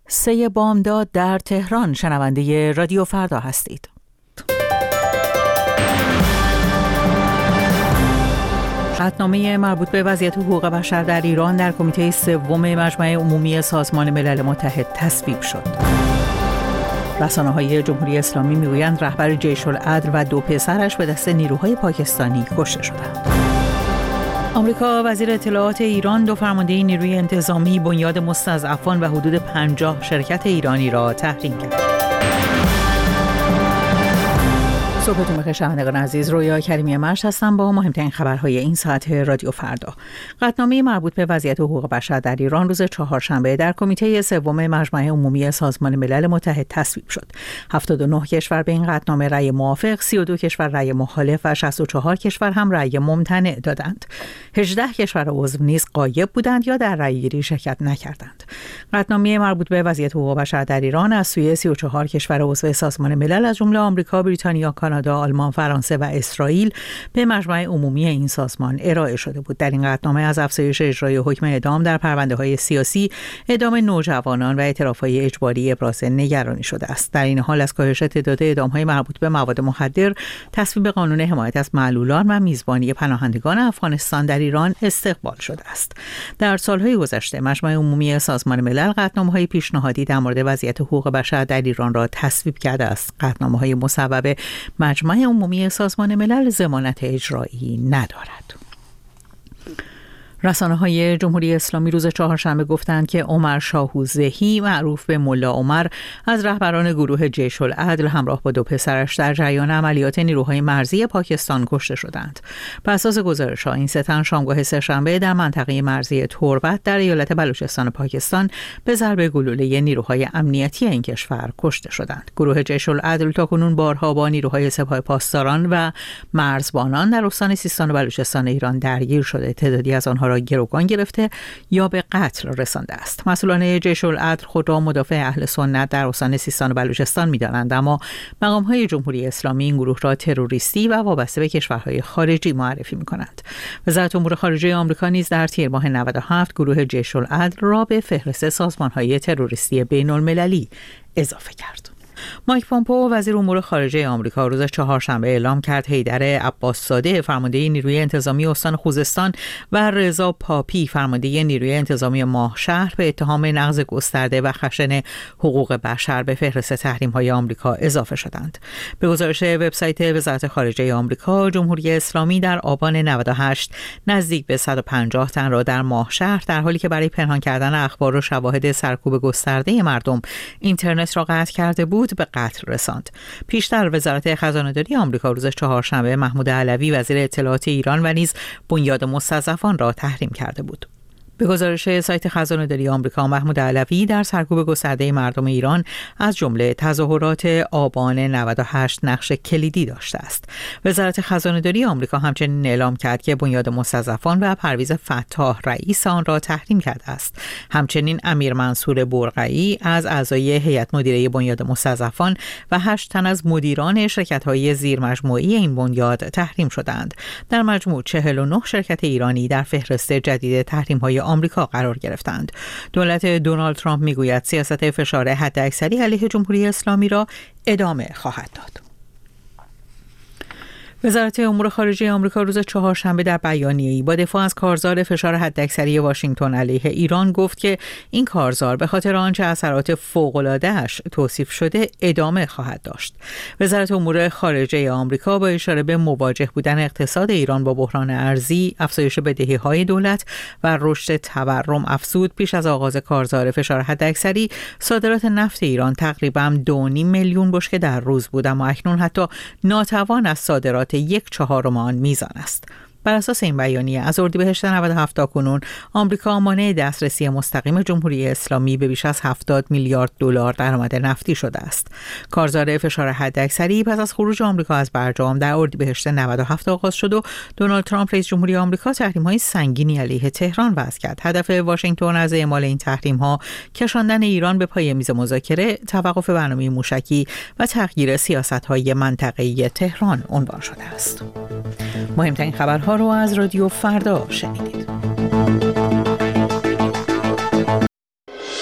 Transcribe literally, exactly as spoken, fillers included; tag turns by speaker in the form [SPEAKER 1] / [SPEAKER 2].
[SPEAKER 1] سه بامداد در تهران. شنونده رادیو فردا هستید. قطعنامه مربوط به وضعیت حقوق بشر در ایران در کمیته سوم مجمع عمومی سازمان ملل متحد تصویب شد. رسانه‌های جمهوری اسلامی میگویند رهبر جیش العدل و دو پسرش به دست نیروهای پاکستانی کشته شدند. آمریکا وزیر اطلاعات ایران دو فرمانده نیروی انتظامی بنیاد مستضعفان و حدود پنجاه شرکت ایرانی را تحریم کرد. صبحتون بخیر شنوندگان عزیز، رویا کریمی مرش هستم با مهمترین خبرهای این ساعت رادیو فردا. قطعنامه مربوط به وضعیت حقوق بشر در ایران روز چهارشنبه در کمیته سوم مجمع عمومی سازمان ملل متحد تصویب شد. هفتاد و نه کشور به این قطعنامه رأی موافق، سی و دو کشور رأی مخالف و شصت و چهار کشور هم رأی ممتنع دادند. هجده کشور عضو نیز غایب بودند یا در رأی‌گیری شرکت نکردند. قطعنامه مربوط به وضعیت حقوق بشر در ایران از سوی سی و چهار کشور عضو سازمان ملل از جمله آمریکا، بریتانیا، کانادا، آلمان، فرانسه و اسرائیل به مجمع عمومی این سازمان ارائه شده بود. در این قطعنامه از افزایش اجرای حکم اعدام در پرونده‌های سیاسی، اعدام نوجوانان و اعتراف‌های اجباری ابراز نگرانی شده است. در این حال از کاهش تعداد اعدام‌های مربوط به مواد مخدر، تصویب قانون حمایت از معلولان و میزبانی پناهندگان افغانستان در ایران استقبال شده است. در سال‌های گذشته مجمع عمومی سازمان ملل قطعنامه‌های پیشنهادی در مورد وضعیت حقوق بشر در ایران را تصویب کرده است. قطعنامه‌های مصوب مجمع عمومی سازمان ملل ضمانت اجرایی ندارد. رسانه‌های جمهوری اسلامی روز چهارشنبه گفتند که عمر شاهوزهی معروف به ملا عمر از رهبران گروه جیش العدل همراه با دو پسرش در جریان عملیات نیروهای مرزی پاکستان کشته شدند. بر اساس گزارش‌ها این سه تن شامگاه سه‌شنبه در منطقه مرزی تربت در ایالت بلوچستان پاکستان به ضرب گلوله نیروهای امنیتی این کشور کشته شدند. گروه جیش العدل تاکنون بارها با نیروهای سپاه پاسداران و مرزبانان در استان سیستان و بلوچستان ایران درگیر شده. تعدادی از آنها را گروگان گرفته یا به قتل رسانده است. مسئولان جیش العدل خود را مدافع اهل سنت در استان سیستان و بلوچستان می‌دانند، اما مقام‌های جمهوری اسلامی این گروه را تروریستی و وابسته به کشورهای خارجی معرفی می‌کنند. وزارت امور خارجه آمریکا نیز در تیر ماه نود و هفت گروه جیش العدل را به فهرست سازمان‌های تروریستی بین‌المللی اضافه کرد. مایک پومپئو وزیر امور خارجه آمریکا روز چهارشنبه اعلام کرد حیدر عباس‌زاده فرمانده نیروی انتظامی استان خوزستان و رضا پاپی فرمانده نیروی انتظامی ماهشهر به اتهام نقض گسترده و خشن حقوق بشر به فهرست تحریم‌های آمریکا اضافه شدند. به گزارش وبسایت وزارت خارجه آمریکا، جمهوری اسلامی در آبان نود و هشت نزدیک به صد و پنجاه تن را در ماهشهر در حالی که برای پنهان کردن اخبار و شواهد سرکوب گسترده مردم اینترنت را قطع کرده بود به قتل رساند. پیشتر وزارت خزانه‌داری آمریکا روز چهارشنبه محمود علوی وزیر اطلاعات ایران و نیز بنیاد مستضعفان را تحریم کرده بود. به گزارش سایت خزانه‌داری آمریکا، محمود علوی در سرکوب گسترده مردم ایران از جمله تظاهرات آبان نود و هشت نقش کلیدی داشته است. وزارت خزانه‌داری آمریکا همچنین اعلام کرد که بنیاد مستضعفان و پرویز فتاح رئیس آن را تحریم کرده است. همچنین امیر منصور برقعی از اعضای هیئت مدیره بنیاد مستضعفان و هشت تن از مدیران شرکت‌های زیرمجموعی این بنیاد تحریم شدند. در مجموع چهل و نه شرکت ایرانی در فهرست جدید تحریم‌های آمریکا قرار گرفتند. دولت دونالد ترامپ میگوید سیاست فشار حداکثری علیه جمهوری اسلامی را ادامه خواهد داد. وزارت امور خارجه آمریکا روز چهارشنبه در بیانیه‌ای با دفاع از کارزار فشار حداکثری واشنگتن علیه ایران گفت که این کارزار به خاطر آنچه اثرات فوق‌العاده‌اش توصیف شده ادامه خواهد داشت. وزارت امور خارجه آمریکا با اشاره به مواجه بودن اقتصاد ایران با بحران ارزی، افزایش بدهی‌های دولت و رشد تورم افزود پیش از آغاز کارزار فشار حداکثری صادرات نفت ایران تقریباً دو و نیم میلیون بشکه در روز بود، اما اکنون حتی ناتوان از صادرات یک چهارم آن میزان است. بر اساس این بیانیه از اردیبهشت نود و هفت تا کنون آمریکا مانع دسترسی مستقیم جمهوری اسلامی به بیش از هفتاد میلیارد دلار درآمد نفتی شده است. کارزار فشار حداکثری پس از خروج آمریکا از برجام در اردیبهشت نود و هفت آغاز شد و دونالد ترامپ رئیس جمهوری آمریکا تحریم‌های سنگینی علیه تهران وضع کرد. هدف واشنگتن از اعمال این تحریم‌ها کشاندن ایران به پای میز مذاکره، توقف برنامه موشکی و تغییر سیاست‌های منطقه‌ای تهران عنوان شده است. مهمترین خبرها رو از رادیو فردا شنیدید.